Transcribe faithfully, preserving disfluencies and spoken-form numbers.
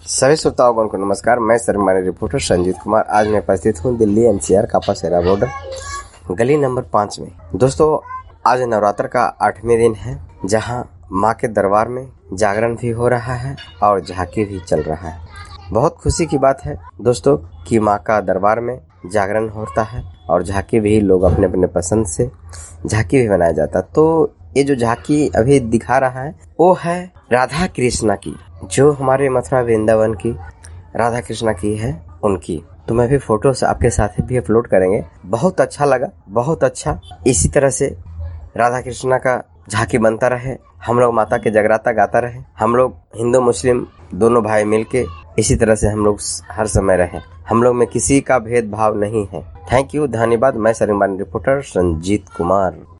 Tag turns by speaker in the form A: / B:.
A: सभी श्रोताओं को नमस्कार। मैं सरमानी रिपोर्टर संजीत कुमार आज मैं उपस्थित हूँ दिल्ली एनसीआर कापासेरा बॉर्डर गली नंबर पाँच में। दोस्तों, आज नवरात्र का आठवें दिन है, जहाँ माँ के दरबार में जागरण भी हो रहा है और झांकी भी चल रहा है। बहुत खुशी की बात है दोस्तों कि माँ का दरबार में जागरण होता है और झांकी भी लोग अपने अपने पसंद से झांकी भी बनाया जाता है। तो ये जो झांकी अभी दिखा रहा है वो है राधा कृष्णा की, जो हमारे मथुरा वृंदावन की राधा कृष्णा की है उनकी। तो मैं भी फोटो से आपके साथ भी अपलोड करेंगे। बहुत अच्छा लगा, बहुत अच्छा। इसी तरह से राधा कृष्णा का झांकी बनता रहे, हम लोग माता के जगराता गाता रहे, हम लोग हिंदू मुस्लिम दोनों भाई मिलके इसी तरह से हम लोग हर समय रहे। हम लोग में किसी का भेदभाव नहीं है। थैंक यू, धन्यवाद। मैं सरमानी रिपोर्टर संजीत कुमार।